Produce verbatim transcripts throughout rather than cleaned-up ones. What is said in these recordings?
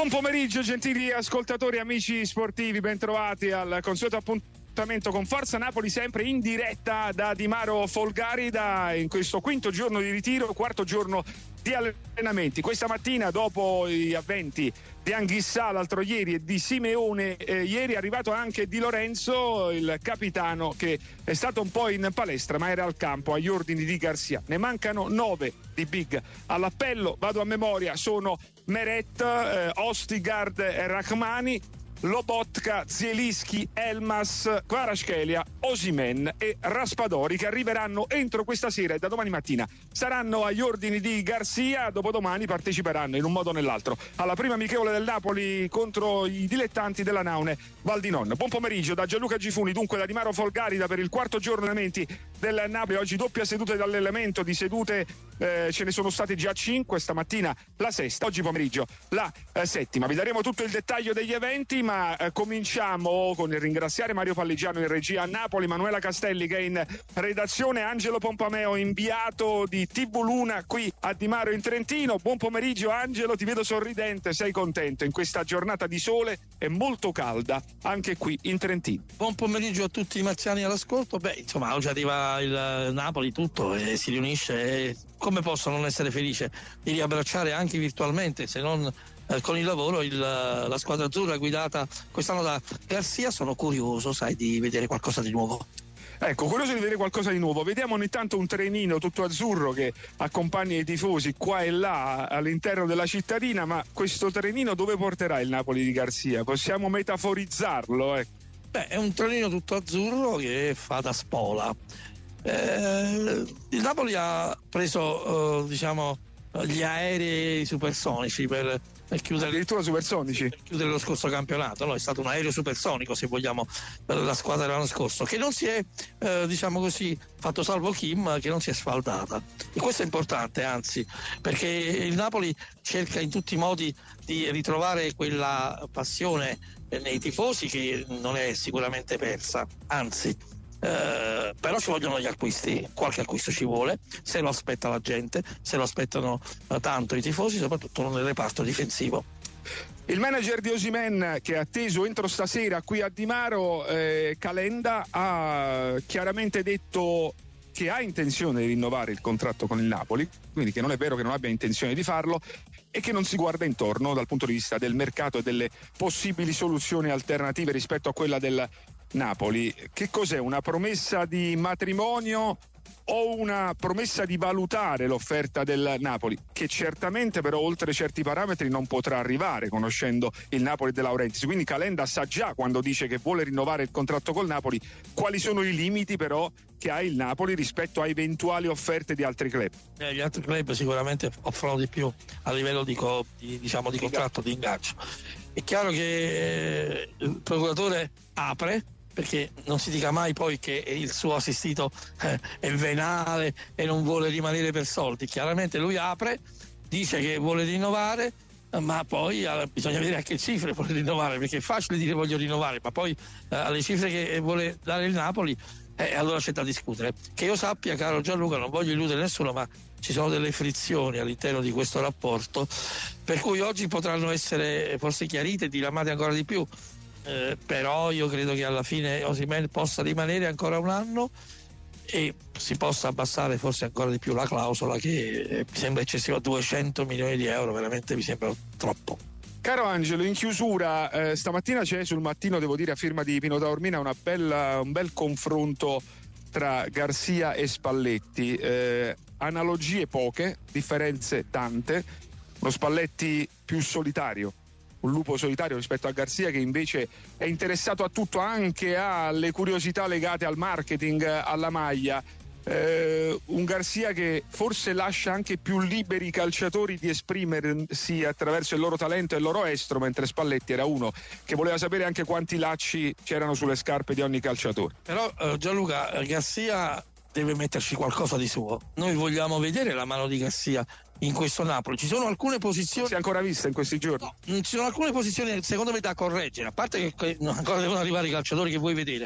Buon pomeriggio gentili ascoltatori, amici sportivi, bentrovati al consueto appuntamento con Forza Napoli, sempre in diretta da Dimaro Folgarida in questo quinto giorno di ritiro, quarto giorno di allenamenti. Questa mattina, dopo gli avventi di Anghissà l'altro ieri e di Simeone eh, ieri, è arrivato anche Di Lorenzo, il capitano, che è stato un po' in palestra ma era al campo agli ordini di Garcia. Ne mancano nove di big all'appello, vado a memoria, sono Meret, eh, Ostigard e Rachmani, Lobotka, Zielinski, Elmas, Kvaratskhelia, Osimhen e Raspadori, che arriveranno entro questa sera e da domani mattina saranno agli ordini di Garcia. Dopodomani parteciperanno in un modo o nell'altro alla prima amichevole del Napoli contro i dilettanti della Naune Val di Non. Buon pomeriggio da Gianluca Gifuni, dunque da Dimaro Folgarida per il quarto giorno di allenamenti del Napoli. Oggi doppia seduta di allenamento, di sedute eh, ce ne sono state già cinque, stamattina la sesta, oggi pomeriggio la eh, settima. Vi daremo tutto il dettaglio degli eventi, ma Ma eh, cominciamo con il ringraziare Mario Palligiano in regia a Napoli, Manuela Castelli che è in redazione, Angelo Pompameo, inviato di T V Luna qui a Dimaro in Trentino. Buon pomeriggio Angelo, ti vedo sorridente, sei contento in questa giornata di sole e molto calda anche qui in Trentino. Buon pomeriggio a tutti i marziani all'ascolto. Beh, insomma, oggi arriva il Napoli tutto e si riunisce e come posso non essere felice di riabbracciare anche virtualmente, se non Eh, con il lavoro il, la squadra azzurra guidata quest'anno da Garcia. Sono curioso, sai, di vedere qualcosa di nuovo. Ecco, curioso di vedere qualcosa di nuovo. Vediamo ogni tanto un trenino tutto azzurro che accompagna i tifosi qua e là all'interno della cittadina, ma questo trenino dove porterà il Napoli di Garcia? Possiamo metaforizzarlo? Eh? Beh, è un trenino tutto azzurro che fa da spola. Eh, il Napoli ha preso, eh, diciamo, gli aerei supersonici per per chiudere, addirittura supersonici per chiudere lo scorso campionato, no? È stato un aereo supersonico, se vogliamo, per la squadra dell'anno scorso, che non si è eh, diciamo così, fatto salvo Kim, che non si è sfaldata, e questo è importante, anzi, perché il Napoli cerca in tutti i modi di ritrovare quella passione nei tifosi che non è sicuramente persa, anzi. Uh, però ci vogliono gli acquisti, qualche acquisto ci vuole, se lo aspetta la gente, se lo aspettano uh, tanto i tifosi, soprattutto nel reparto difensivo. Il manager di Osimhen, che è atteso entro stasera qui a Dimaro, eh, Calenda, ha chiaramente detto che ha intenzione di rinnovare il contratto con il Napoli, quindi che non è vero che non abbia intenzione di farlo e che non si guarda intorno dal punto di vista del mercato e delle possibili soluzioni alternative rispetto a quella del Napoli. Che cos'è? Una promessa di matrimonio o una promessa di valutare l'offerta del Napoli, che certamente però oltre certi parametri non potrà arrivare, conoscendo il Napoli De Laurentiis? Quindi Calenda sa già, quando dice che vuole rinnovare il contratto col Napoli, quali sono i limiti però che ha il Napoli rispetto a eventuali offerte di altri club. Eh, gli altri club sicuramente offrono di più a livello di, co, di, diciamo, di contratto, di ingaggio. È chiaro che eh, il procuratore apre, perché non si dica mai poi che il suo assistito eh, è venale e non vuole rimanere per soldi. Chiaramente lui apre, dice che vuole rinnovare, ma poi eh, bisogna vedere a che cifre vuole rinnovare, perché è facile dire voglio rinnovare, ma poi eh, alle cifre che vuole dare il Napoli, eh, allora c'è da discutere. Che io sappia, caro Gianluca, non voglio illudere nessuno, ma ci sono delle frizioni all'interno di questo rapporto, per cui oggi potranno essere forse chiarite e diramate ancora di più. Eh, però io credo che alla fine Osimhen possa rimanere ancora un anno e si possa abbassare forse ancora di più la clausola, che eh, mi sembra eccessiva. Duecento milioni di euro veramente mi sembra troppo. Caro Angelo, in chiusura, eh, stamattina c'è sul Mattino, devo dire, a firma di Pino Taormina, una bella, un bel confronto tra Garcia e Spalletti. Eh, analogie poche, differenze tante. Lo Spalletti più solitario, un lupo solitario rispetto a Garcia, che invece è interessato a tutto, anche alle curiosità legate al marketing, alla maglia. Eh, un Garcia che forse lascia anche più liberi i calciatori di esprimersi attraverso il loro talento e il loro estro, mentre Spalletti era uno che voleva sapere anche quanti lacci c'erano sulle scarpe di ogni calciatore. Però eh, Gianluca, Garcia deve metterci qualcosa di suo. Noi vogliamo vedere la mano di Garcia in questo Napoli. Ci sono alcune posizioni, si è ancora vista in questi giorni? No, ci sono alcune posizioni secondo me da correggere, a parte che ancora devono arrivare i calciatori che vuoi vedere,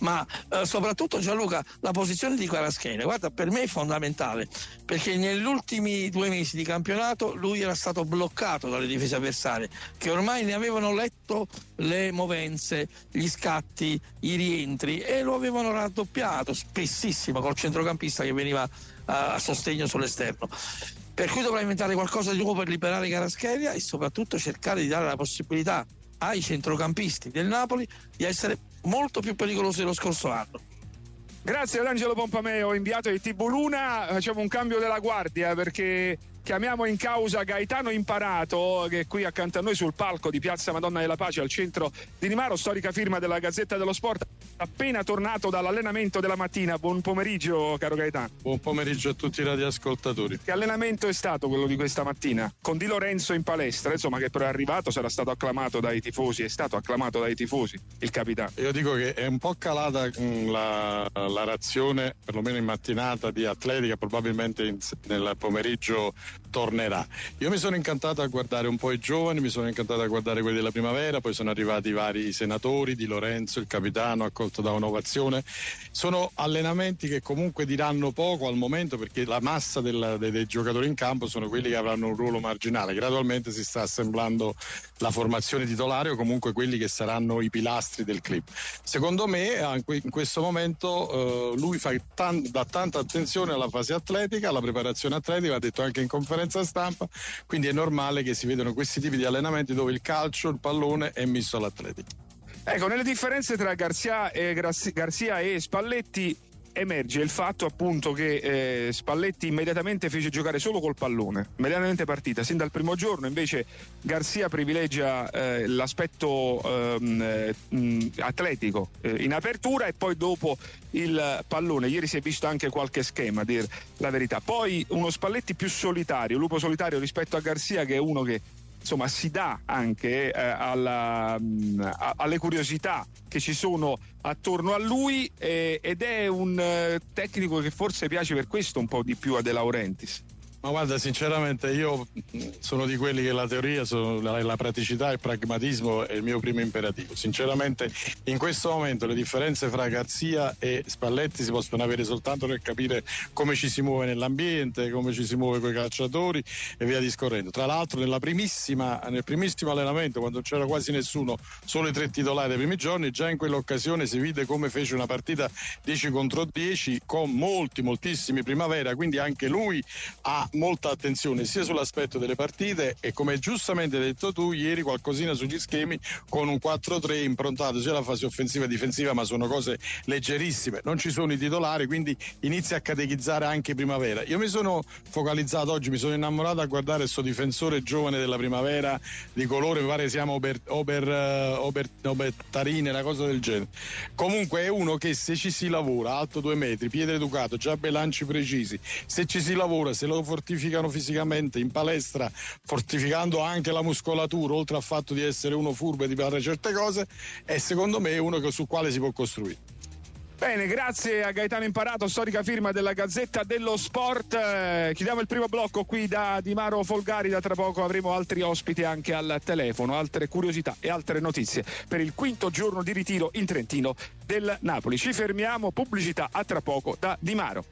ma eh, soprattutto Gianluca la posizione di Kvaratskhelia, guarda, per me è fondamentale, perché negli ultimi due mesi di campionato lui era stato bloccato dalle difese avversarie che ormai ne avevano letto le movenze, gli scatti, i rientri e lo avevano raddoppiato spessissimo col centrocampista che veniva a sostegno sull'esterno. Per cui dovrà inventare qualcosa di nuovo per liberare Kvaratskhelia e soprattutto cercare di dare la possibilità ai centrocampisti del Napoli di essere molto più pericolosi dello scorso anno. Grazie ad Angelo Pompameo, inviato di T V Luna. Facciamo un cambio della guardia perché chiamiamo in causa Gaetano Imparato, che è qui accanto a noi sul palco di Piazza Madonna della Pace al centro di Dimaro, storica firma della Gazzetta dello Sport, appena tornato dall'allenamento della mattina. Buon pomeriggio caro Gaetano. Buon pomeriggio a tutti i radioascoltatori. Che allenamento è stato quello di questa mattina? Con Di Lorenzo in palestra, insomma, che però è arrivato, sarà stato acclamato dai tifosi, è stato acclamato dai tifosi il capitano. Io dico che è un po' calata mh, la, la razione, perlomeno in mattinata, di atletica, probabilmente in, nel pomeriggio tornerà. Io mi sono incantato a guardare un po' i giovani, mi sono incantato a guardare quelli della primavera, poi sono arrivati i vari senatori, Di Lorenzo, il capitano, accolto da un'ovazione. Sono allenamenti che comunque diranno poco al momento, perché la massa del, dei, dei giocatori in campo sono quelli che avranno un ruolo marginale. Gradualmente si sta assemblando la formazione titolare o comunque quelli che saranno i pilastri del club. Secondo me in questo momento eh, lui fa tan- dà tanta attenzione alla fase atletica, alla preparazione atletica, l'ha detto anche in conferenza stampa, quindi è normale che si vedano questi tipi di allenamenti dove il calcio, il pallone è messo all'atletica. Ecco, nelle differenze tra Garzia e, Garzia e Spalletti emerge il fatto appunto che eh, Spalletti immediatamente fece giocare solo col pallone, immediatamente partita, sin dal primo giorno. Invece Garzia privilegia eh, l'aspetto ehm, mh, atletico eh, in apertura e poi dopo il pallone. Ieri si è visto anche qualche schema, a dire la verità. Poi uno Spalletti più solitario, lupo solitario rispetto a Garzia, che è uno che insomma si dà anche eh, alla, mh, a, alle curiosità che ci sono attorno a lui eh, ed è un eh, tecnico che forse piace per questo un po' di più a De Laurentiis. Ma guarda, sinceramente io sono di quelli che la teoria, sono, la, la praticità e il pragmatismo è il mio primo imperativo. Sinceramente in questo momento le differenze fra Garzia e Spalletti si possono avere soltanto nel capire come ci si muove nell'ambiente, come ci si muove con i calciatori e via discorrendo. Tra l'altro nella primissima, nel primissimo allenamento, quando non c'era quasi nessuno, solo i tre titolari dei primi giorni, già in quell'occasione si vide come fece una partita dieci contro dieci con molti, moltissimi primavera, quindi anche lui ha molta attenzione sia sull'aspetto delle partite e, come giustamente hai detto tu, ieri qualcosina sugli schemi con un quattro tre improntato sia alla fase offensiva e difensiva, ma sono cose leggerissime, non ci sono i titolari, quindi inizia a catechizzare anche primavera. Io mi sono focalizzato oggi, mi sono innamorato a guardare questo difensore giovane della primavera di colore, mi pare si chiama Ober, Ober, Ober, Obertarini, una cosa del genere. Comunque è uno che se ci si lavora, alto due metri, piede educato, già bei lanci precisi, se ci si lavora, se lo fortificano fisicamente in palestra, fortificando anche la muscolatura, oltre al fatto di essere uno furbo e di fare certe cose, è secondo me uno che, su quale si può costruire. Bene, grazie a Gaetano Imparato, storica firma della Gazzetta dello Sport. Eh, chiudiamo il primo blocco qui da Dimaro Folgari, da tra poco avremo altri ospiti anche al telefono, altre curiosità e altre notizie per il quinto giorno di ritiro in Trentino del Napoli. Ci fermiamo, pubblicità, a tra poco da Dimaro.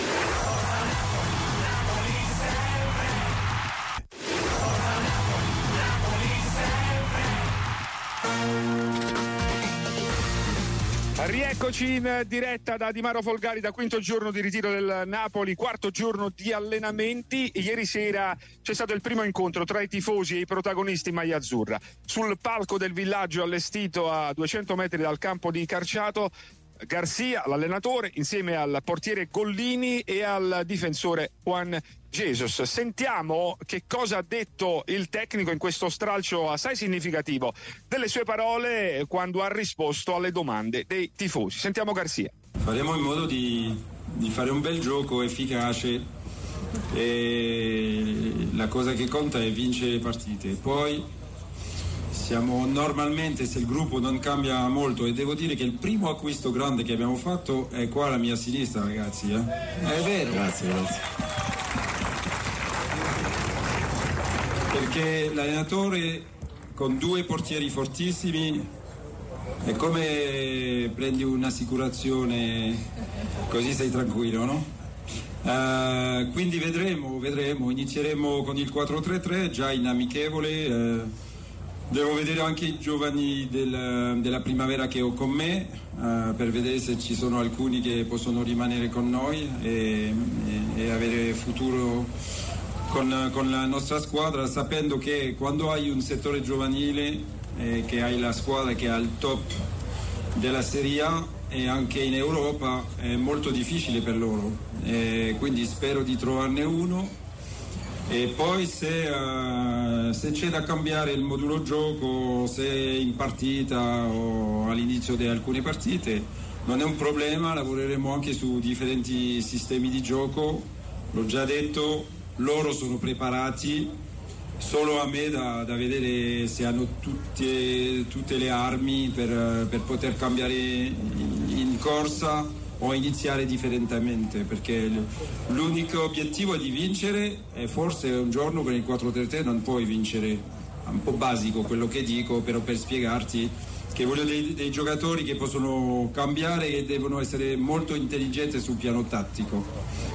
Rieccoci in diretta da Dimaro Folgari, da quinto giorno di ritiro del Napoli, quarto giorno di allenamenti. Ieri sera c'è stato il primo incontro tra i tifosi e i protagonisti in maglia azzurra. Sul palco del villaggio allestito a duecento metri dal campo di Carciato, Garzia, l'allenatore, insieme al portiere Gollini e al difensore Juan Jesus. Sentiamo che cosa ha detto il tecnico in questo stralcio assai significativo delle sue parole quando ha risposto alle domande dei tifosi. Sentiamo Garzia. Faremo in modo di, di fare un bel gioco efficace e la cosa che conta è vincere le partite. Poi siamo normalmente, se il gruppo non cambia molto, e devo dire che il primo acquisto grande che abbiamo fatto è qua alla mia sinistra, ragazzi, eh? È vero. Grazie, grazie. Perché l'allenatore con due portieri fortissimi È come prendi un'assicurazione, così sei tranquillo, no? Uh, quindi vedremo, vedremo, inizieremo con il quattro tre tre già in amichevole, uh, devo vedere anche i giovani del, della primavera che ho con me, uh, per vedere se ci sono alcuni che possono rimanere con noi e, e, e avere futuro con, con la nostra squadra, sapendo che quando hai un settore giovanile, eh, che hai la squadra che è al top della Serie A e anche in Europa, è molto difficile per loro, e quindi spero di trovarne uno. E poi se, uh, se c'è da cambiare il modulo gioco, se in partita o all'inizio di alcune partite, non è un problema, lavoreremo anche su differenti sistemi di gioco, l'ho già detto, loro sono preparati, solo a me da, da vedere se hanno tutte, tutte le armi per, per poter cambiare in corsa o iniziare differentemente, perché l'unico obiettivo è di vincere e forse un giorno con il quattro tre tre non puoi vincere. È un po' basico quello che dico, però per spiegarti che voglio dei, dei giocatori che possono cambiare e devono essere molto intelligenti sul piano tattico.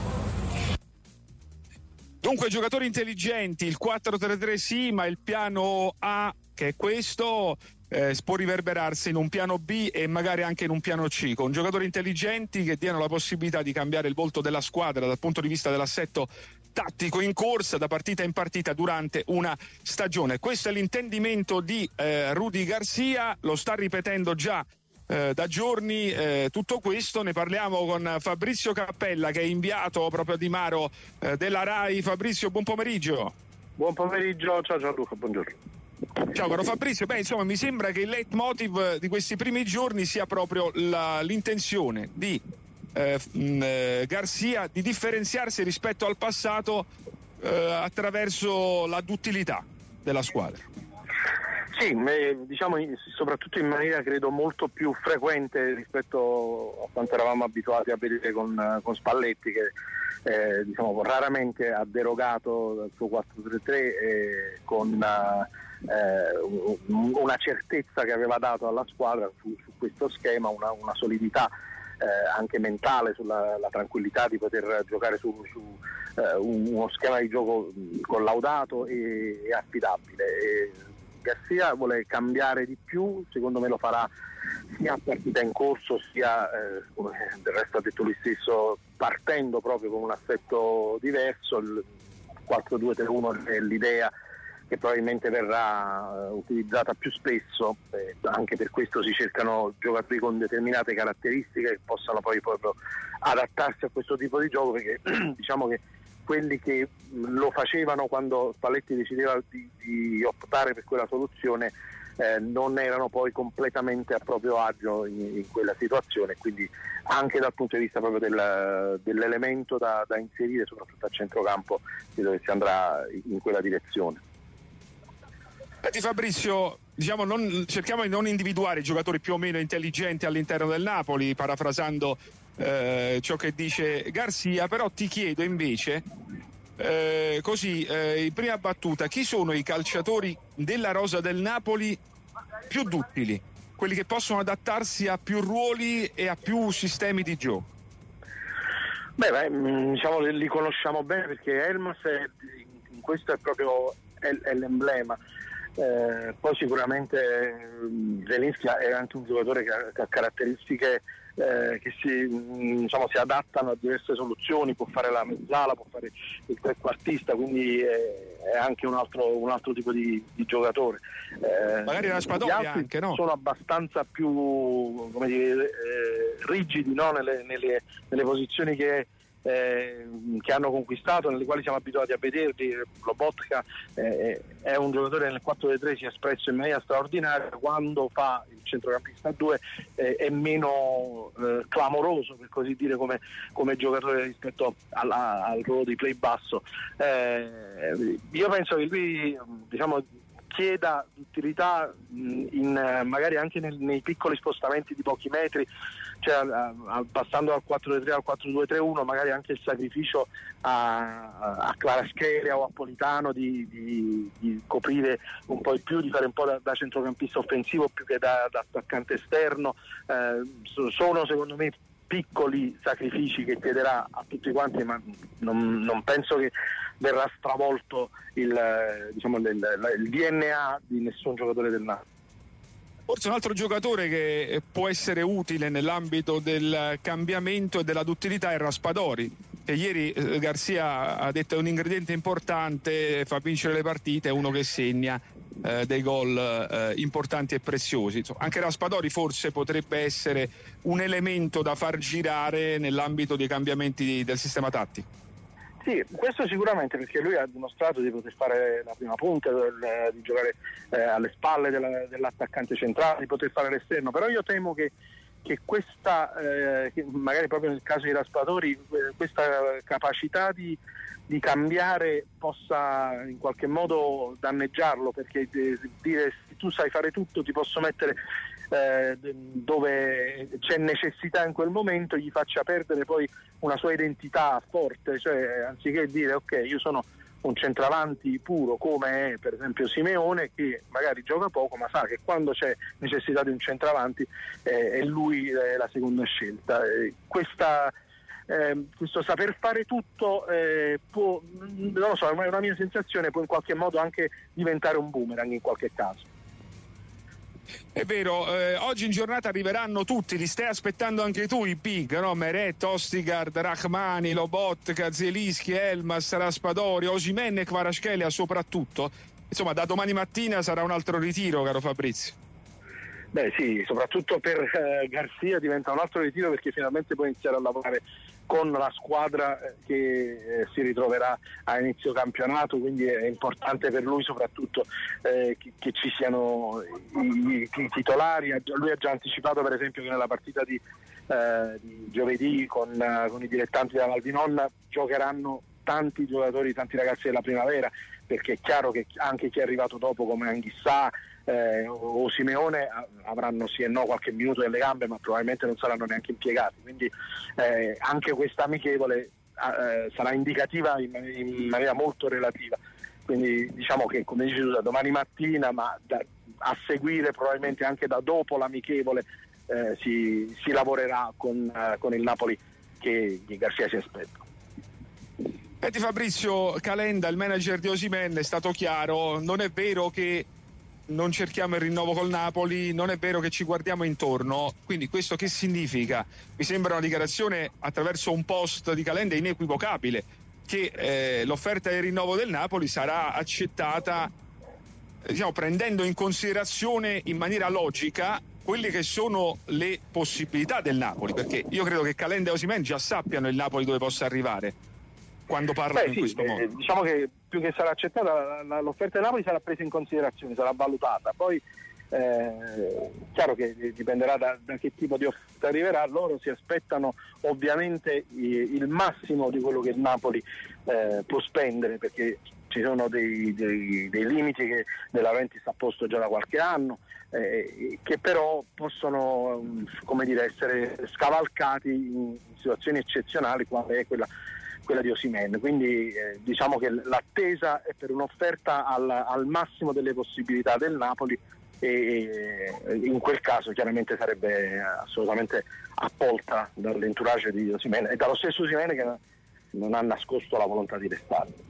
Dunque giocatori intelligenti, il quattro tre tre sì, ma il piano A, che è questo, eh, può riverberarsi in un piano B e magari anche in un piano C, con giocatori intelligenti che diano la possibilità di cambiare il volto della squadra dal punto di vista dell'assetto tattico in corsa da partita in partita durante una stagione. Questo è l'intendimento di eh, Rudy Garcia, lo sta ripetendo già Eh, da giorni, eh, tutto questo. Ne parliamo con Fabrizio Cappella, che è inviato proprio a Di Maro eh, della RAI. Fabrizio, buon pomeriggio. Buon pomeriggio, ciao Gianluca, buongiorno. Ciao caro Fabrizio, beh insomma mi sembra che il leitmotiv di questi primi giorni sia proprio la, l'intenzione di eh, mh, Garcia di differenziarsi rispetto al passato eh, attraverso la duttilità della squadra. Sì, diciamo soprattutto in maniera credo molto più frequente rispetto a quanto eravamo abituati a vedere con, con Spalletti, che eh, diciamo raramente ha derogato dal suo quattro tre tre eh, con eh, una certezza che aveva dato alla squadra su, su questo schema, una, una solidità eh, anche mentale, sulla la tranquillità di poter giocare su, su eh, uno schema di gioco collaudato e, e affidabile. E, Garcia vuole cambiare di più, secondo me lo farà sia a partita in corso sia, eh, come del resto ha detto lui stesso, partendo proprio con un assetto diverso. Il quattro due tre uno è l'idea che probabilmente verrà uh, utilizzata più spesso, eh, anche per questo si cercano giocatori con determinate caratteristiche che possano poi proprio adattarsi a questo tipo di gioco, perché diciamo che quelli che lo facevano quando Spalletti decideva di, di optare per quella soluzione eh, non erano poi completamente a proprio agio in, in quella situazione, quindi anche dal punto di vista proprio del, dell'elemento da, da inserire soprattutto a centrocampo credo che si andrà in quella direzione. Senti Fabrizio, diciamo non, cerchiamo di non individuare i giocatori più o meno intelligenti all'interno del Napoli, parafrasando Eh, ciò che dice Garcia, però ti chiedo invece eh, così eh, in prima battuta chi sono i calciatori della rosa del Napoli più duttili, quelli che possono adattarsi a più ruoli e a più sistemi di gioco? Beh, beh diciamo li conosciamo bene, perché Elmas è, in questo è proprio è, è l'emblema. Eh, poi sicuramente Zelinski è anche un giocatore che ha, che ha caratteristiche eh, che si, diciamo, si adattano a diverse soluzioni, può fare la mezzala, può fare il trequartista, quindi è, è anche un altro, un altro tipo di, di giocatore. Eh, magari la Spadoglia anche, no? Sono abbastanza più, come dire, eh, rigidi, no? nelle, nelle, nelle posizioni che Eh, che hanno conquistato, nelle quali siamo abituati a vederli. Lobotka eh, è un giocatore nel quattro tre tre si è espresso in maniera straordinaria, quando fa il centrocampista due eh, è meno eh, clamoroso, per così dire, come, come giocatore rispetto alla, al ruolo di play basso. Eh, io penso che lui, diciamo, richieda utilità mh, in, magari anche nel, nei piccoli spostamenti di pochi metri, cioè a, a, passando dal quattro tre tre al quattro due tre uno, magari anche il sacrificio a, a Kvaratskhelia o a Politano di, di, di coprire un po' di più, di fare un po' da, da centrocampista offensivo più che da, da attaccante esterno, eh, sono secondo me piccoli sacrifici che chiederà a tutti quanti, ma non, non penso che verrà stravolto il, diciamo, il, il D N A di nessun giocatore del Napoli. Forse un altro giocatore che può essere utile nell'ambito del cambiamento e della duttilità è Raspadori, che ieri eh, Garcia ha detto è un ingrediente importante, fa vincere le partite, è uno che segna eh, dei gol eh, importanti e preziosi. Insomma, anche Raspadori forse potrebbe essere un elemento da far girare nell'ambito dei cambiamenti del sistema tattico. Sì, questo sicuramente, perché lui ha dimostrato di poter fare la prima punta, del, di giocare eh, alle spalle della, dell'attaccante centrale, di poter fare l'esterno, però io temo che, che questa, eh, che magari proprio nel caso di Raspadori, eh, questa capacità di, di cambiare possa in qualche modo danneggiarlo, perché eh, dire se tu sai fare tutto ti posso mettere eh, dove c'è necessità in quel momento, gli faccia perdere poi una sua identità forte, cioè anziché dire ok io sono un centravanti puro come è per esempio Simeone, che magari gioca poco ma sa che quando c'è necessità di un centravanti eh, è lui eh, la seconda scelta. Eh, questa, eh, questo saper fare tutto eh, può, non lo so, è una mia sensazione, può in qualche modo anche diventare un boomerang in qualche caso. È vero, eh, oggi in giornata arriveranno tutti, li stai aspettando anche tu i big, no? Meret, Ostigard, Rachmani, Lobotka, Zielinski, Elmas, Raspadori, Osimhen e Kvaratskhelia soprattutto. Insomma, da domani mattina sarà un altro ritiro, caro Fabrizio. Beh sì, soprattutto per eh, Garcia diventa un altro ritiro, perché finalmente può iniziare a lavorare con la squadra che eh, si ritroverà a inizio campionato, quindi è importante per lui soprattutto eh, che, che ci siano i, i titolari. Lui ha già anticipato per esempio che nella partita di, eh, di giovedì con, uh, con i dilettanti della Valdinon giocheranno tanti giocatori, tanti ragazzi della primavera, perché è chiaro che anche chi è arrivato dopo come Anghissà Eh, o Simeone avranno sì e no qualche minuto delle gambe, ma probabilmente non saranno neanche impiegati, quindi eh, anche questa amichevole eh, sarà indicativa in, in maniera molto relativa, quindi diciamo che come dici tu da domani mattina, ma da, a seguire probabilmente anche da dopo l'amichevole eh, si, si lavorerà con, uh, con il Napoli che, che Garcia si aspetta. Senti Fabrizio, Calenda, il manager di Osimhen, è stato chiaro, non è vero che non cerchiamo il rinnovo col Napoli, non è vero che ci guardiamo intorno, quindi questo che significa? Mi sembra una dichiarazione attraverso un post di Calenda inequivocabile, che eh, l'offerta di rinnovo del Napoli sarà accettata diciamo prendendo in considerazione in maniera logica quelle che sono le possibilità del Napoli, perché io credo che Calenda e Osimhen già sappiano il Napoli dove possa arrivare quando parlano Beh, in sì, questo eh, modo. Diciamo che più che sarà accettata la, la, l'offerta del Napoli sarà presa in considerazione, sarà valutata, poi eh, chiaro che dipenderà da, da che tipo di offerta arriverà. Loro si aspettano ovviamente il massimo di quello che il Napoli eh, può spendere, perché ci sono dei, dei, dei limiti che De Laurentiis sta posto già da qualche anno, eh, che però possono come dire, essere scavalcati in situazioni eccezionali quale è quella quella di Osimhen, quindi eh, diciamo che l'attesa è per un'offerta al, al massimo delle possibilità del Napoli e, e in quel caso chiaramente sarebbe assolutamente accolta dall'entourage di Osimhen e dallo stesso Osimhen, che non ha nascosto la volontà di restare.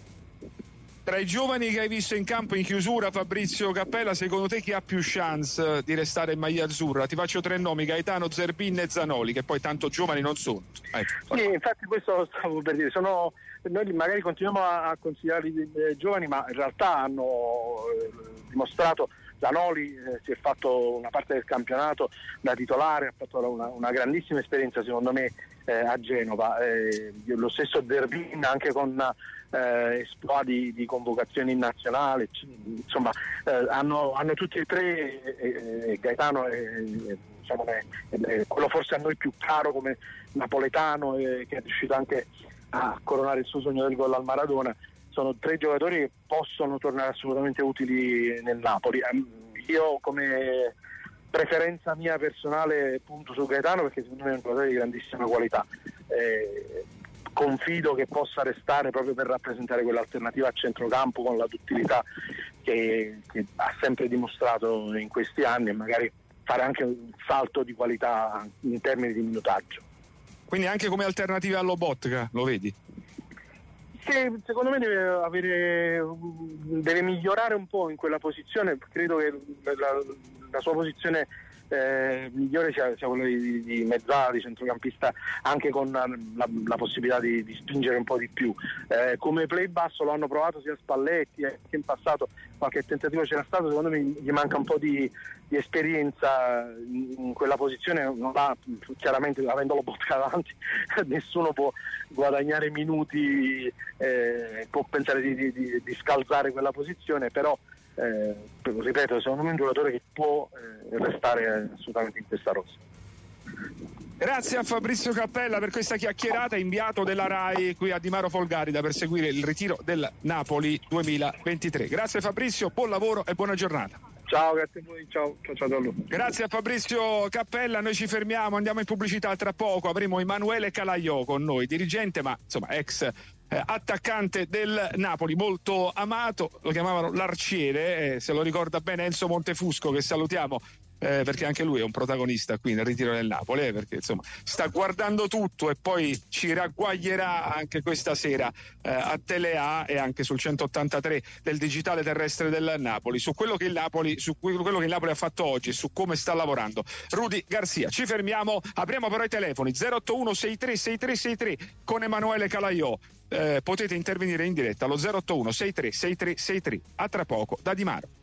Tra i giovani che hai visto in campo in chiusura, Fabrizio Cappella, secondo te chi ha più chance di restare in maglia azzurra? Ti faccio tre nomi: Gaetano, Zerbin e Zanoli, che poi tanto giovani non sono. Ecco. Sì, infatti questo stavo per dire, sono, noi magari continuiamo a, a considerarli eh, giovani, ma in realtà hanno eh, dimostrato. Zanoli eh, si è fatto una parte del campionato da titolare, ha fatto una, una grandissima esperienza secondo me eh, a Genova, eh, lo stesso Zerbin anche con eh, esploit di, di convocazioni in nazionale, insomma eh, hanno, hanno tutti e tre, eh, eh, Gaetano è, diciamo, è, è quello forse a noi più caro come napoletano, eh, che è riuscito anche a coronare il suo sogno del gol al Maradona. sono tre giocatori che possono tornare assolutamente utili nel Napoli. Io come preferenza mia personale punto su Gaetano, perché secondo me è un giocatore di grandissima qualità. Eh, confido che possa restare proprio per rappresentare quell'alternativa a centrocampo con la duttilità che, che ha sempre dimostrato in questi anni, e magari fare anche un salto di qualità in termini di minutaggio. Quindi anche come alternativa allo Lobotka, lo vedi? Sì, secondo me deve avere, deve migliorare un po' in quella posizione. Credo che la, la sua posizione eh, migliore sia, sia quella di, di mezzala, di centrocampista, anche con la, la, la possibilità di, di spingere un po' di più. Eh, come play basso lo hanno provato sia Spalletti, eh, che in passato qualche tentativo c'era stato. Secondo me gli manca un po' di, di esperienza in, in quella posizione. Non ha, chiaramente, avendo Lobotka davanti, nessuno può guadagnare minuti, eh, può pensare di, di, di scalzare quella posizione, però eh, ripeto, secondo me è un giocatore che può eh, restare assolutamente in questa rosa. Grazie a Fabrizio Cappella per questa chiacchierata, inviato della RAI qui a Di Maro Folgarida per seguire il ritiro del Napoli duemilaventitré. Grazie Fabrizio, buon lavoro e buona giornata. Ciao, grazie a voi, ciao, ciao, ciao a lui. Grazie a Fabrizio Cappella, noi ci fermiamo, andiamo in pubblicità tra poco, avremo Emanuele Calaiò con noi, dirigente ma insomma ex eh, attaccante del Napoli, molto amato, lo chiamavano l'arciere, eh, se lo ricorda bene Enzo Montefusco, che salutiamo. Eh, perché anche lui è un protagonista qui nel ritiro del Napoli, eh, perché insomma sta guardando tutto e poi ci ragguaglierà anche questa sera eh, a Telea e anche sul centottantatré del digitale terrestre del Napoli su quello che il Napoli su quello che il Napoli ha fatto oggi e su come sta lavorando Rudy Garcia. Ci fermiamo, apriamo però i telefoni zero otto uno sei tre sei tre sei tre con Emanuele Calaiò. Eh, potete intervenire in diretta allo zero otto uno sei tre sei tre sei tre. A tra poco da Di Maro.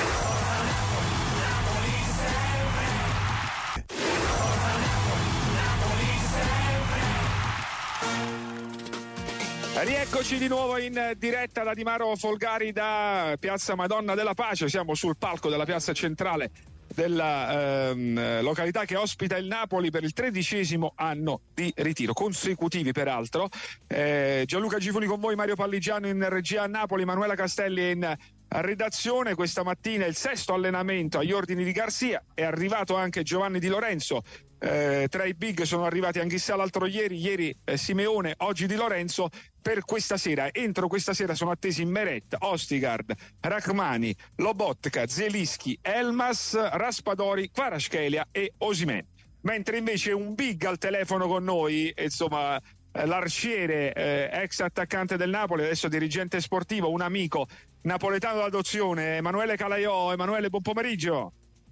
Rieccoci di nuovo in diretta da Di Maro Folgari da Piazza Madonna della Pace. Siamo sul palco della piazza centrale della ehm, località che ospita il Napoli per il tredicesimo anno di ritiro, consecutivi peraltro. Eh, Gianluca Gifuni con voi, Mario Palligiano in regia a Napoli, Manuela Castelli in redazione. Questa mattina il sesto allenamento agli ordini di Garcia, è arrivato anche Giovanni Di Lorenzo. Eh, tra i big sono arrivati Anghissà l'altro ieri, ieri eh, Simeone, oggi Di Lorenzo. Per questa sera, entro questa sera sono attesi Meret, Ostigard, Rachmani, Lobotka, Zielinski, Elmas, Raspadori, Kvaratskhelia e Osimhen. Mentre invece un big al telefono con noi, insomma eh, l'arciere, eh, ex attaccante del Napoli, adesso dirigente sportivo, un amico napoletano d'adozione, Emanuele Calaiò. Emanuele, buon pomeriggio.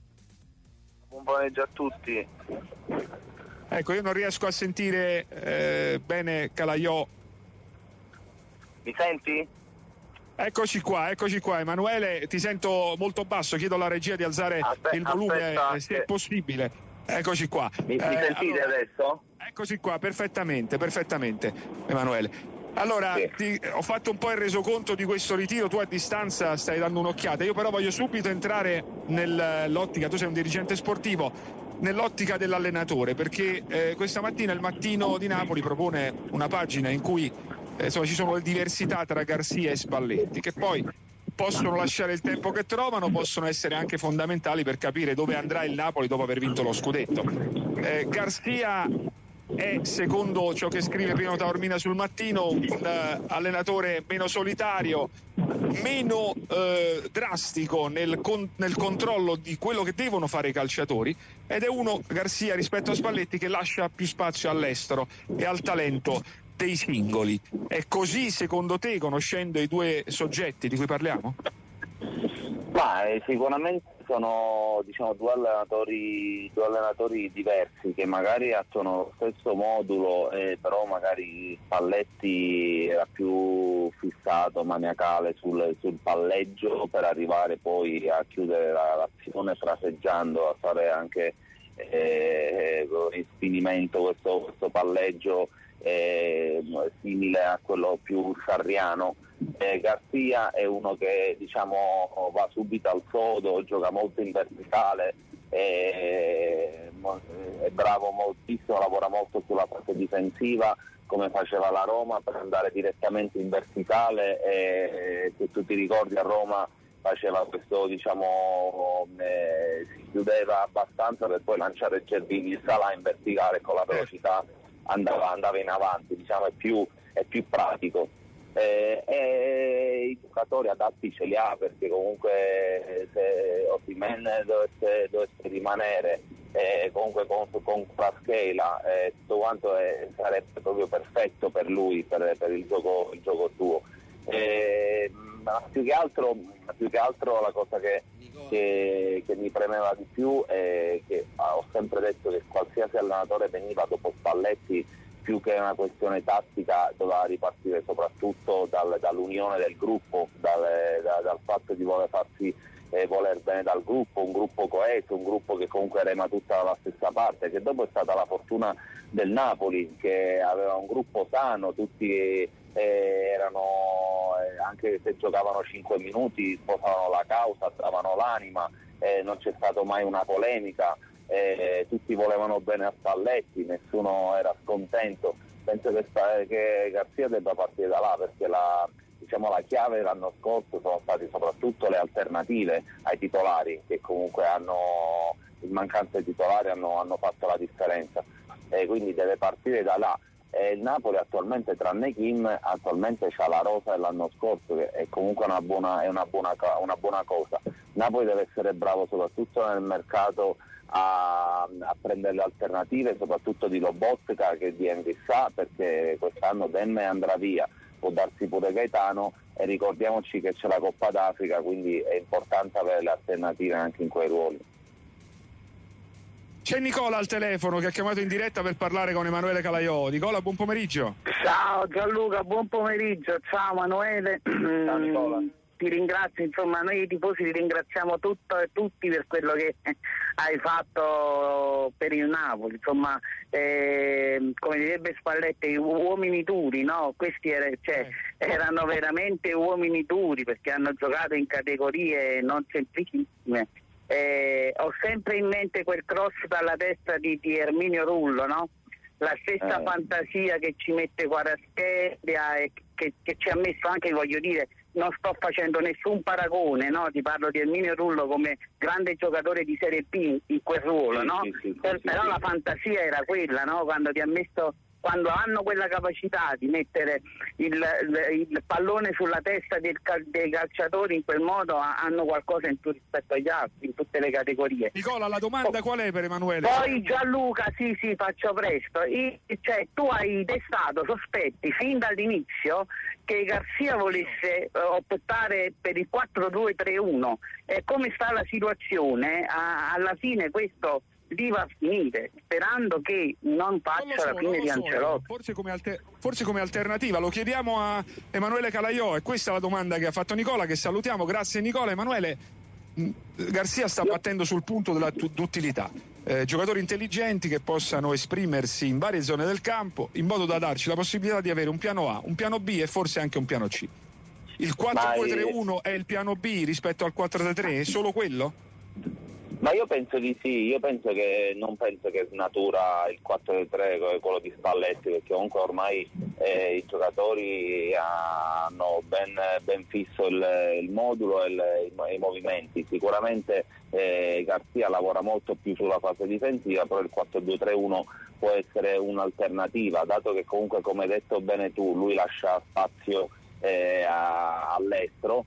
Buon pomeriggio a tutti. Ecco, io non riesco a sentire eh, bene Calaiò. Mi senti? Eccoci qua, eccoci qua. Emanuele, ti sento molto basso, chiedo alla regia di alzare Aspetta, il volume aspetta, se è che... possibile. Eccoci qua. Mi, eh, mi sentite allora, adesso? Eccoci qua, perfettamente, perfettamente, Emanuele. Allora, sì. ti, ho fatto un po' il resoconto di questo ritiro, tu a distanza stai dando un'occhiata, io però voglio subito entrare nell'ottica, tu sei un dirigente sportivo, nell'ottica dell'allenatore, perché eh, questa mattina il Mattino di Napoli propone una pagina in cui eh, insomma ci sono le diversità tra Garcia e Spalletti, che poi possono lasciare il tempo che trovano, possono essere anche fondamentali per capire dove andrà il Napoli dopo aver vinto lo scudetto. eh, Garcia è, secondo ciò che scrive Pino Taormina sul Mattino, un uh, allenatore meno solitario, meno uh, drastico nel, con- nel controllo di quello che devono fare i calciatori, ed è uno, Garcia, rispetto a Spalletti, che lascia più spazio all'estero e al talento dei singoli. È così secondo te, conoscendo i due soggetti di cui parliamo? Ma eh, sicuramente sono, diciamo, due allenatori due allenatori diversi che magari attuano lo stesso modulo, eh, però magari Spalletti era più fissato, maniacale sul, sul palleggio per arrivare poi a chiudere la, l'azione fraseggiando, a fare anche eh, con il finimento questo, questo palleggio eh, simile a quello più sarriano. Eh, Garcia è uno che, diciamo, va subito al sodo, gioca molto in verticale, eh, è bravo moltissimo, lavora molto sulla fase difensiva, come faceva la Roma per andare direttamente in verticale, e se tu ti ricordi a Roma faceva questo, diciamo, eh, si chiudeva abbastanza per poi lanciare Gervini il Salà in verticale, con la velocità andava, andava in avanti, diciamo è più, è più pratico. Eh, e i giocatori adatti ce li ha, perché comunque se Osimhen dovesse, dovesse rimanere eh, comunque con, con Kvaratskhelia eh, tutto quanto eh, sarebbe proprio perfetto per lui, per, per il gioco, il gioco suo. Eh, ma più che altro, più che altro la cosa che, che, che mi premeva di più è che ah, ho sempre detto che qualsiasi allenatore veniva dopo Spalletti, più che una questione tattica, doveva ripartire soprattutto dal, dall'unione del gruppo, dal, da, dal fatto di voler farsi eh, voler bene dal gruppo, un gruppo coeso, un gruppo che comunque rema tutta dalla stessa parte, che dopo è stata la fortuna del Napoli, che aveva un gruppo sano, tutti eh, erano, eh, anche se giocavano cinque minuti, sposavano la causa, davano l'anima, eh, non c'è stato mai una polemica. Eh, tutti volevano bene a Spalletti, nessuno era scontento. Penso che, che Garzia debba partire da là, perché la, diciamo, la chiave l'anno scorso sono state soprattutto le alternative ai titolari, che comunque hanno, in mancanza di titolari hanno, hanno fatto la differenza, eh, quindi deve partire da là. Eh, il Napoli attualmente, tranne Kim, attualmente c'ha la rosa dell'anno scorso, che è comunque una buona, è una buona, una buona cosa. Napoli deve essere bravo soprattutto nel mercato A, a prendere le alternative, soprattutto di Lobotka, che di Envissà, perché quest'anno Demme andrà via, può darsi pure Gaetano, e ricordiamoci che c'è la Coppa d'Africa, quindi è importante avere le alternative anche in quei ruoli. C'è Nicola al telefono che ha chiamato in diretta per parlare con Emanuele Calaiò. Nicola, buon pomeriggio. Ciao Gianluca, buon pomeriggio. Ciao Emanuele. Ciao Nicola. Ti ringrazio, insomma, noi tifosi ti ringraziamo tutto e tutti per quello che hai fatto per il Napoli, insomma, eh, come direbbe Spalletti, uomini duri, no? Questi era, cioè, erano veramente uomini duri, perché hanno giocato in categorie non semplicissime. Eh, ho sempre in mente quel cross dalla testa di, di Erminio Rullo, no? La stessa eh. fantasia che ci mette Kvaratskhelia e che, che ci ha messo anche, voglio dire, non sto facendo nessun paragone, no? Ti parlo di Erminio Rullo come grande giocatore di Serie B in quel ruolo, sì, no? Sì, sì, per, sì, però sì. La fantasia era quella, no? Quando ti ha messo, quando hanno quella capacità di mettere il, il, il pallone sulla testa del, dei calciatori in quel modo, hanno qualcosa in più rispetto agli altri in tutte le categorie. Nicola, la domanda oh, qual è per Emanuele? Poi Gianluca, sì sì, faccio presto. I, cioè, tu hai destato sospetti fin dall'inizio che Garzia volesse uh, optare per il quattro due tre uno, e come sta la situazione, a, alla fine questo lì va a finire, sperando che non faccia non so, la fine di so, Ancelotti. Forse come, alter- forse come alternativa, lo chiediamo a Emanuele Calaiò, e questa è la domanda che ha fatto Nicola, che salutiamo. Grazie Nicola. Emanuele, Garzia sta battendo sul punto della t- d'utilità, eh, giocatori intelligenti che possano esprimersi in varie zone del campo, in modo da darci la possibilità di avere un piano A, un piano B e forse anche un piano C. Il quattro due tre uno è il piano B rispetto al quattro tre tre? È solo quello? Ma io penso di sì, io penso che non penso che snatura il quattro tre tre quello di Spalletti, perché comunque ormai eh, i giocatori hanno ben, ben fisso il, il modulo e il, i, i movimenti. Sicuramente eh, Garzia lavora molto più sulla fase difensiva, però il quattro due tre uno può essere un'alternativa, dato che comunque, come hai detto bene tu, lui lascia spazio eh, a, all'estero.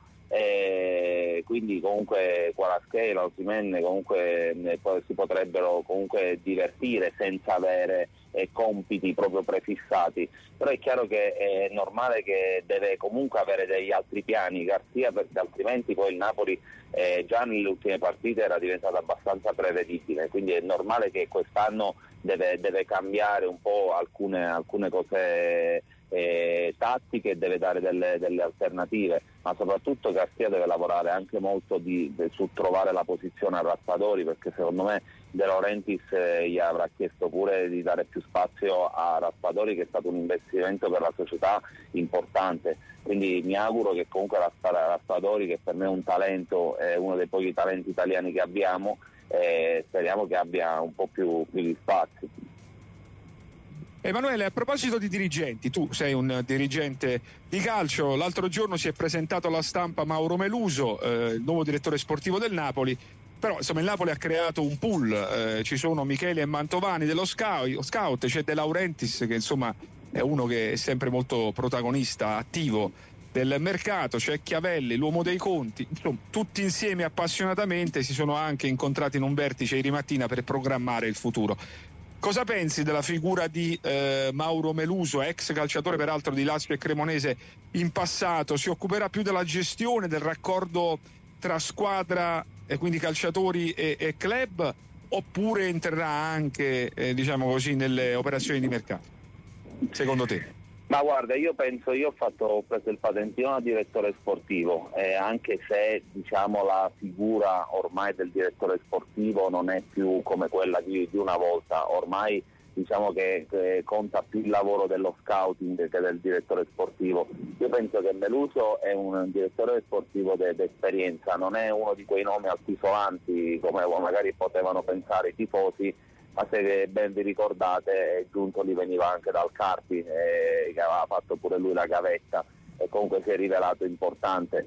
E quindi comunque Kvaratskhelia, Osimhen comunque eh, si potrebbero comunque divertire senza avere eh, compiti proprio prefissati, però è chiaro che è normale che deve comunque avere degli altri piani Garzia, perché altrimenti poi il Napoli eh, già nelle ultime partite era diventato abbastanza prevedibile, quindi è normale che quest'anno deve, deve cambiare un po' alcune, alcune cose eh, tattiche, deve dare delle, delle alternative, ma soprattutto Garzia deve lavorare anche molto di, de, su trovare la posizione a Raspadori, perché secondo me De Laurentiis eh, gli avrà chiesto pure di dare più spazio a Raspadori, che è stato un investimento per la società importante, quindi mi auguro che comunque Raspadori, che per me è un talento, è uno dei pochi talenti italiani che abbiamo, eh, speriamo che abbia un po' più, più di spazio. Emanuele, a proposito di dirigenti, tu sei un dirigente di calcio, l'altro giorno si è presentato alla stampa Mauro Meluso, eh, il nuovo direttore sportivo del Napoli, però insomma il Napoli ha creato un pool, eh, ci sono Michele e Mantovani dello scout, scout, c'è De Laurentiis che insomma è uno che è sempre molto protagonista, attivo del mercato, c'è Chiavelli, l'uomo dei conti, insomma tutti insieme appassionatamente si sono anche incontrati in un vertice ieri mattina per programmare il futuro. Cosa pensi della figura di eh, Mauro Meluso, ex calciatore peraltro di Lazio e Cremonese in passato? Si occuperà più della gestione, del raccordo tra squadra e quindi calciatori e, e club, oppure entrerà anche eh, diciamo così nelle operazioni di mercato? Secondo te? Ma guarda, io penso, io ho fatto ho preso il patentino da direttore sportivo, e anche se diciamo la figura ormai del direttore sportivo non è più come quella di, di una volta, ormai diciamo che, che conta più il lavoro dello scouting che del direttore sportivo. Io penso che Meluso è un direttore sportivo d'esperienza, non è uno di quei nomi altisolanti come magari potevano pensare i tifosi, ma se ben vi ricordate Giuntoli veniva anche dal Carpi, eh, che aveva fatto pure lui la gavetta, e comunque si è rivelato importante,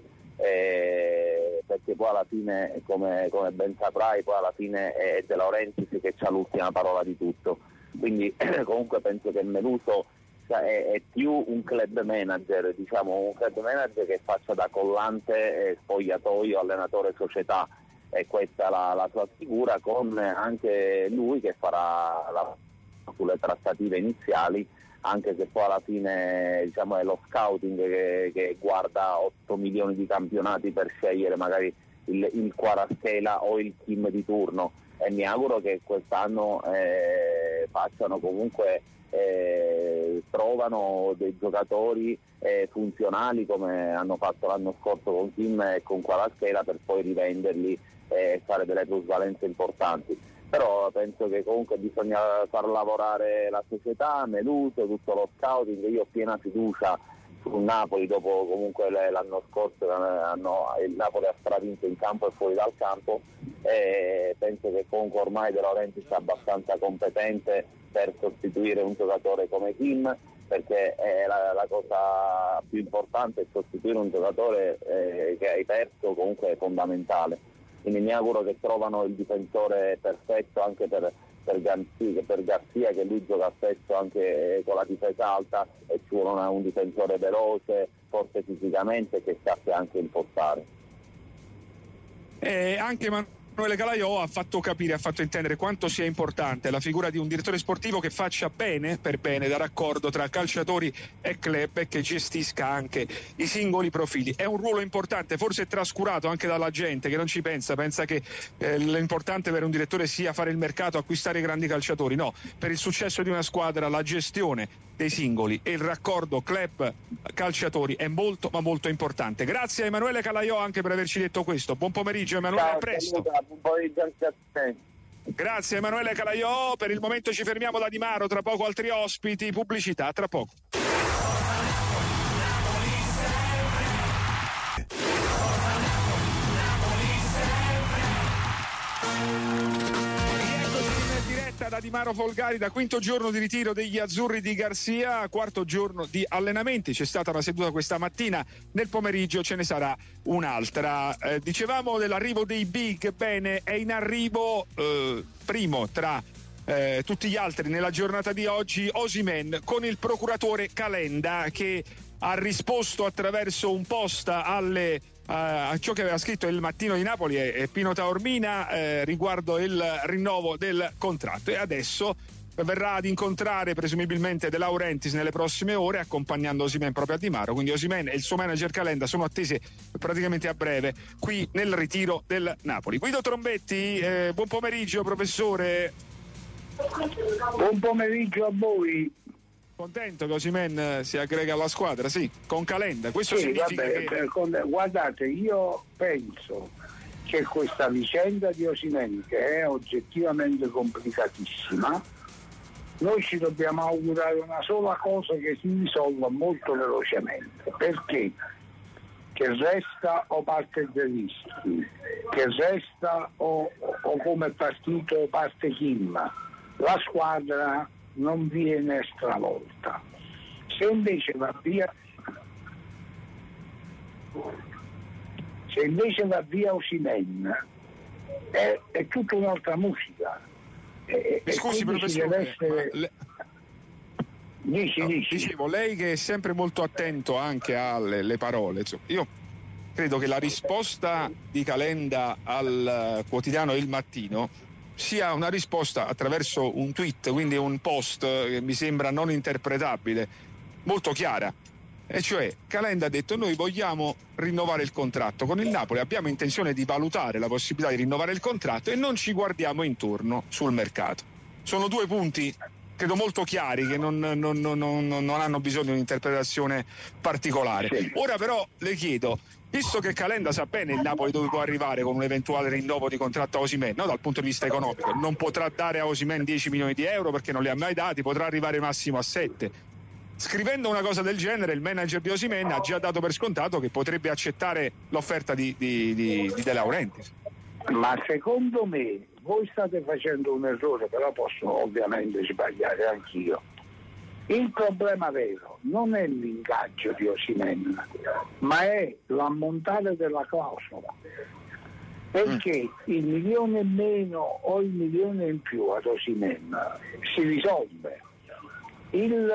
eh, perché poi alla fine, come, come ben saprai, poi alla fine è De Laurentiis che ha l'ultima parola di tutto, quindi comunque penso che Meluso è, è più un club manager, diciamo un club manager che faccia da collante, eh, spogliatoio, allenatore, società, e questa è la, la sua figura, con anche lui che farà la, sulle trattative iniziali, anche se poi alla fine diciamo è lo scouting che, che guarda otto milioni di campionati per scegliere magari il, il quaraschela o il team di turno, e mi auguro che quest'anno eh, facciano comunque eh, trovano dei giocatori eh, funzionali come hanno fatto l'anno scorso con Kim e con Quaraschela, per poi rivenderli e fare delle plusvalenze importanti. Però penso che comunque bisogna far lavorare la società, Meluso, tutto lo scouting. Io ho piena fiducia sul Napoli, dopo comunque l'anno scorso hanno, il Napoli ha stravinto in campo e fuori dal campo, e penso che comunque ormai De Laurentiis sia abbastanza competente per sostituire un giocatore come Kim, perché è la, la cosa più importante è sostituire un giocatore eh, che hai perso, comunque è fondamentale. Quindi mi auguro che trovano il difensore perfetto anche per, per, Garzia, per Garzia, che lui gioca spesso anche con la difesa alta, e ci vuole un difensore veloce, forte fisicamente, che sappia anche impostare. Eh, anche Emanuele Calaiò ha fatto capire, ha fatto intendere quanto sia importante la figura di un direttore sportivo che faccia bene per bene da raccordo tra calciatori e club e che gestisca anche i singoli profili. È un ruolo importante, forse trascurato anche dalla gente che non ci pensa, pensa che eh, l'importante per un direttore sia fare il mercato, acquistare i grandi calciatori. No, per il successo di una squadra la gestione dei singoli e il raccordo club calciatori è molto ma molto importante. Grazie a Emanuele Calaiò anche per averci detto questo. Buon pomeriggio Emanuele, Ciao, a presto. Buon pomeriggio anche a te. Grazie Emanuele Calaiò, per il momento ci fermiamo da Di Maro, tra poco altri ospiti, pubblicità, tra poco. Da Di Maro Folgari, da quinto giorno di ritiro degli azzurri di Garzia, quarto giorno di allenamenti. C'è stata una seduta questa mattina, nel pomeriggio ce ne sarà un'altra. Eh, dicevamo dell'arrivo dei big, bene, è in arrivo eh, primo tra eh, tutti gli altri nella giornata di oggi Osimhen, con il procuratore Calenda che ha risposto attraverso un post alle a uh, ciò che aveva scritto il Mattino di Napoli e, e Pino Taormina eh, riguardo il rinnovo del contratto, e adesso verrà ad incontrare presumibilmente De Laurentiis nelle prossime ore, accompagnando Osimhen proprio a Di Maro. Quindi Osimhen e il suo manager Calenda sono attesi praticamente a breve qui nel ritiro del Napoli. Guido Trombetti, eh, buon pomeriggio professore. Buon pomeriggio a voi. Contento che Osimhen si aggrega alla squadra, sì, con Calenda. Questo sì, significa vabbè, che... con, guardate, io penso che questa vicenda di Osimhen, che è oggettivamente complicatissima, noi ci dobbiamo augurare una sola cosa, che si risolva molto velocemente, perché che resta o parte Zelinski, che resta o, o come partito parte Kim, la squadra non viene stravolta. Se invece va via se invece va via Osimhen è, è tutta un'altra musica. E, Scusi professore, essere... le... dici, no, dici. dicevo, lei che è sempre molto attento anche alle le parole, insomma, io credo che la risposta di Calenda al quotidiano Il Mattino sia una risposta attraverso un tweet, quindi un post che mi sembra non interpretabile, molto chiara. E cioè Calenda ha detto: noi vogliamo rinnovare il contratto con il Napoli, abbiamo intenzione di valutare la possibilità di rinnovare il contratto e non ci guardiamo intorno sul mercato. Sono due punti credo molto chiari che non, non, non, non, non hanno bisogno di un'interpretazione particolare. Sì. Ora però le chiedo, visto che Calenda sa bene il Napoli dove può arrivare con un eventuale rinnovo di contratto a Osimhen, no? Dal punto di vista economico, non potrà dare a Osimhen dieci milioni di euro perché non li ha mai dati, potrà arrivare massimo a sette. Scrivendo una cosa del genere, il manager di Osimhen ha già dato per scontato che potrebbe accettare l'offerta di, di, di, di De Laurentiis. Ma secondo me voi state facendo un errore, però posso ovviamente sbagliare anch'io. Il problema vero non è l'ingaggio di Osimhen, ma è l'ammontare della clausola. Perché mm. il milione in meno o il milione in più ad Osimhen si risolve. Il,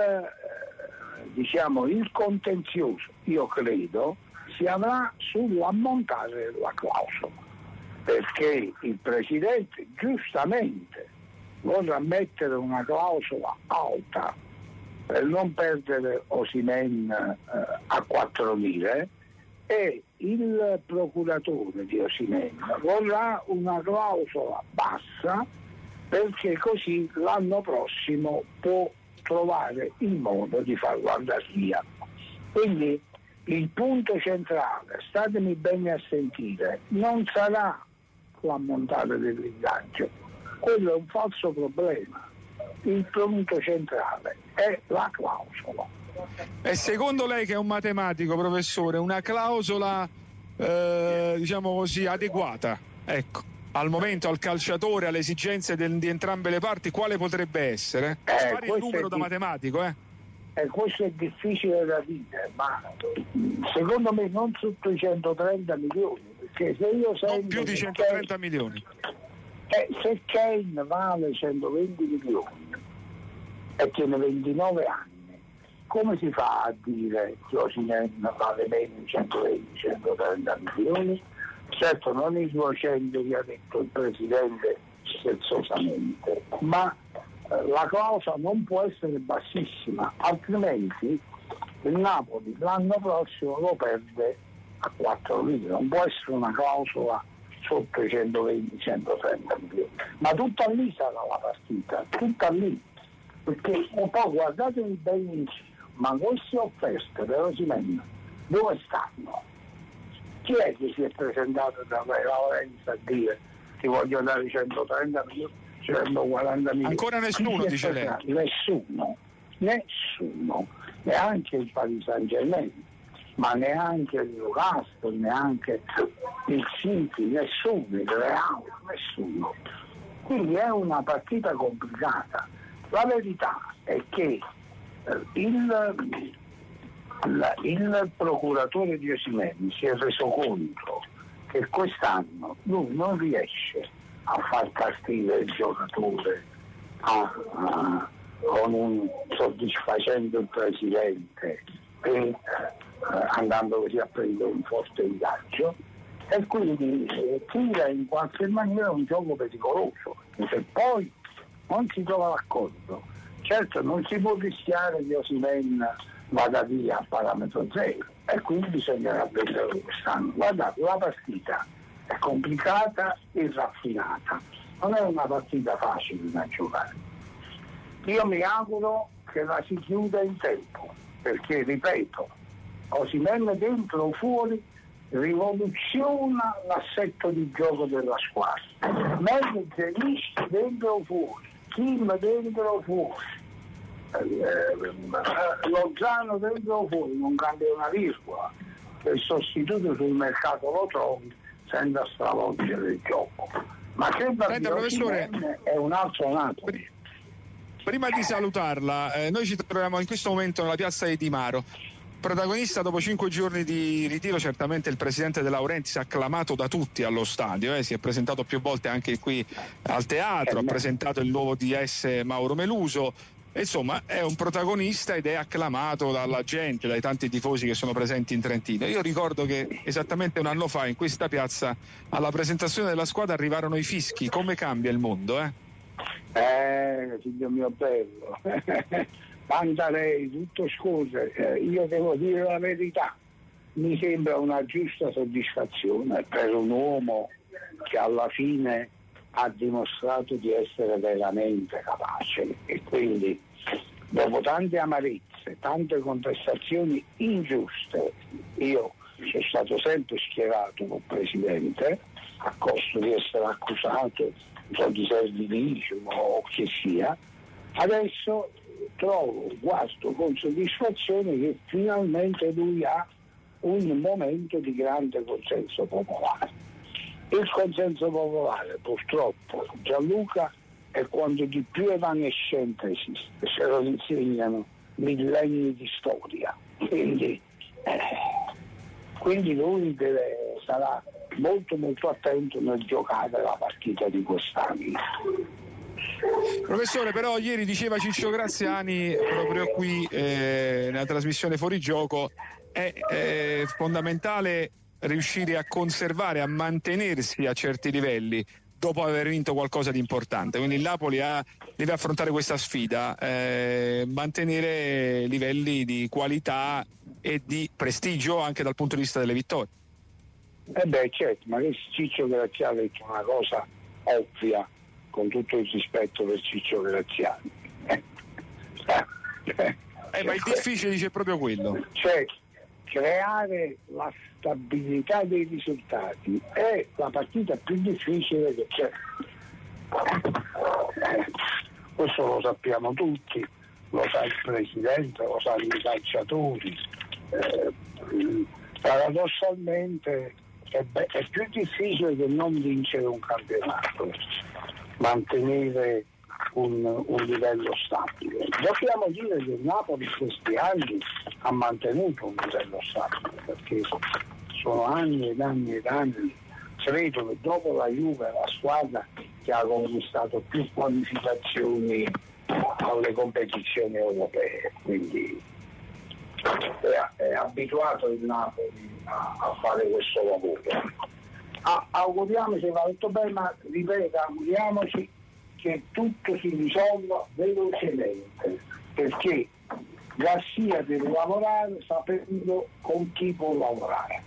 diciamo, il contenzioso, io credo, si avrà sull'ammontare della clausola, perché il Presidente giustamente vorrà mettere una clausola alta per non perdere Osimhen eh, a quattro lire e il procuratore di Osimhen vorrà una clausola bassa perché così l'anno prossimo può trovare il modo di farlo andare via. Quindi il punto centrale, statemi bene a sentire, non sarà l'ammontare dell'ingaggio, quello è un falso problema. Il punto centrale è la clausola. E secondo lei, che è un matematico, professore, una clausola eh, diciamo così adeguata, ecco, al momento, al calciatore, alle esigenze del, di entrambe le parti, quale potrebbe essere? Eh, Spari il numero da matematico, eh? Eh, questo è difficile da dire, ma secondo me non sotto i centotrenta milioni, perché se io sento non più di centotrenta milioni. Eh, se Kane vale centoventi milioni e tiene ventinove anni, come si fa a dire che Osimhen vale meno di centoventi centotrenta milioni? Certo, non i duecento che ha detto il Presidente scherzosamente, ma eh, la clausola non può essere bassissima, altrimenti il Napoli l'anno prossimo lo perde a quattro lire. Non può essere una clausola sotto i centoventi centotrenta milioni, ma tutta lì sarà la partita, tutta lì, perché un po' guardatevi bene in giro, ma queste offerte per Osimhen dove stanno? Chi è che si è presentato da Laurentiis a dire ti voglio dare centotrenta milioni, centoquaranta milioni? Ancora nessuno, dice lei? Nessuno, nessuno, neanche il Paris Saint-Germain, ma neanche il Newcastle, neanche il City, nessuno, il Real, nessuno. Quindi è una partita complicata. La verità è che eh, il La, il procuratore di Osimhen si è reso conto che quest'anno lui non riesce a far partire il giocatore a, a, con un, soddisfacendo il Presidente e eh, andando così a prendere un forte ingaggio, e quindi eh, tira in qualche maniera un gioco pericoloso, e se poi non si trova d'accordo, certo non si può rischiare che Osimhen vada via a parametro zero e quindi bisognerà vedere quest'anno. Guardate, la partita è complicata e raffinata, non è una partita facile da giocare. Io mi auguro che la si chiuda in tempo, perché ripeto, Osimhen dentro o fuori rivoluziona l'assetto di gioco della squadra. Meglio Zelischi dentro o fuori, Kim dentro o fuori, Lozano dentro o fuori, non cambia una virgola, il sostituto sul mercato lo trovi senza stravolgere il gioco, ma che va via Osimhen è un altro Napoli. prima di salutarla, eh, noi ci troviamo in questo momento nella piazza di Di Maro. Protagonista dopo cinque giorni di ritiro certamente il presidente De Laurentiis, acclamato da tutti allo stadio, eh, si è presentato più volte anche qui al teatro, ha presentato il nuovo D S Mauro Meluso, insomma è un protagonista ed è acclamato dalla gente, dai tanti tifosi che sono presenti in Trentino. Io ricordo che esattamente un anno fa in questa piazza alla presentazione della squadra arrivarono i fischi. Come cambia il mondo, eh? Eh, figlio mio bello. Pantarei, tutto scuse, eh, io devo dire la verità, mi sembra una giusta soddisfazione per un uomo che alla fine ha dimostrato di essere veramente capace, e quindi dopo tante amarezze, tante contestazioni ingiuste, io sono stato sempre schierato col Presidente a costo di essere accusato di servilismo o che sia. Adesso trovo, guardo con soddisfazione che finalmente lui ha un momento di grande consenso popolare. Il consenso popolare purtroppo, Gianluca, è quanto di più evanescente esiste, se lo insegnano millenni di storia. Quindi, eh, quindi lui deve, sarà molto molto attento nel giocare la partita di quest'anno. Professore, però ieri diceva Ciccio Graziani proprio qui eh, nella trasmissione Fuorigioco, è, è fondamentale riuscire a conservare, a mantenersi a certi livelli dopo aver vinto qualcosa di importante, quindi il Napoli ha, deve affrontare questa sfida, eh, mantenere livelli di qualità e di prestigio anche dal punto di vista delle vittorie. Eh beh certo, ma che Ciccio Graziani ha detto una cosa ovvia, con tutto il rispetto per Ciccio Graziani. Eh, eh, eh, ma il difficile dice proprio quello. Cioè, creare la stabilità dei risultati è la partita più difficile che c'è. Eh, questo lo sappiamo tutti, lo sa il Presidente, lo sanno i calciatori. Eh, paradossalmente è, be- è più difficile che non vincere un campionato, mantenere un, un livello stabile. Dobbiamo dire che il Napoli in questi anni ha mantenuto un livello stabile, perché sono anni ed anni ed anni, credo che dopo la Juve è la squadra che ha conquistato più qualificazioni alle competizioni europee, quindi è, è abituato il Napoli a, a fare questo lavoro. Ah, auguriamoci, va detto bene, ma ripeto, auguriamoci che tutto si risolva velocemente, perché Garcia deve lavorare sapendo con chi può lavorare.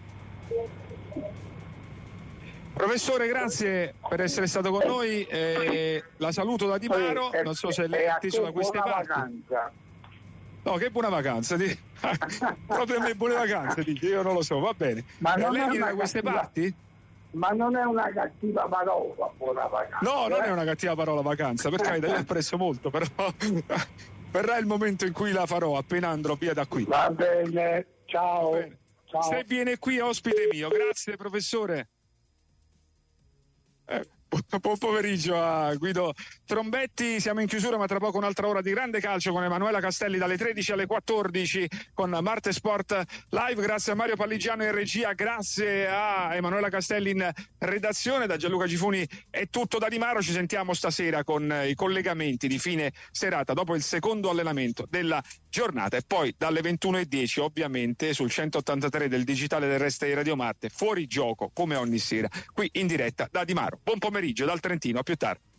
Professore, grazie per essere stato con noi, eh, la saluto da Di Maro, non so se lei è atteso da queste parti. Vacanza. No, che buona vacanza, proprio a me buone vacanze, dice, io non lo so, va bene. Ma non lei viene da queste cattiva... parti? Ma non è una cattiva parola, buona vacanza. No, non è una cattiva parola vacanza, per carità, io apprezzo molto, però verrà il momento in cui la farò, appena andrò via da qui. Va bene, ciao. Va bene. Ciao. Se viene qui ospite mio, grazie professore. Eh, buon pomeriggio a Guido Trombetti, siamo in chiusura ma tra poco un'altra ora di grande calcio con Emanuela Castelli dalle tredici alle quattordici con Marte Sport Live. Grazie a Mario Palligiano in regia, grazie a Emanuela Castelli in redazione. Da Gianluca Gifuni è tutto da Di Maro, ci sentiamo stasera con i collegamenti di fine serata dopo il secondo allenamento della giornata e poi dalle ventuno e dieci ovviamente sul centottantatré del digitale terrestre di Radio Marte, fuori gioco come ogni sera qui in diretta da Di Maro. Buon pomeriggio dal Trentino, a più tardi.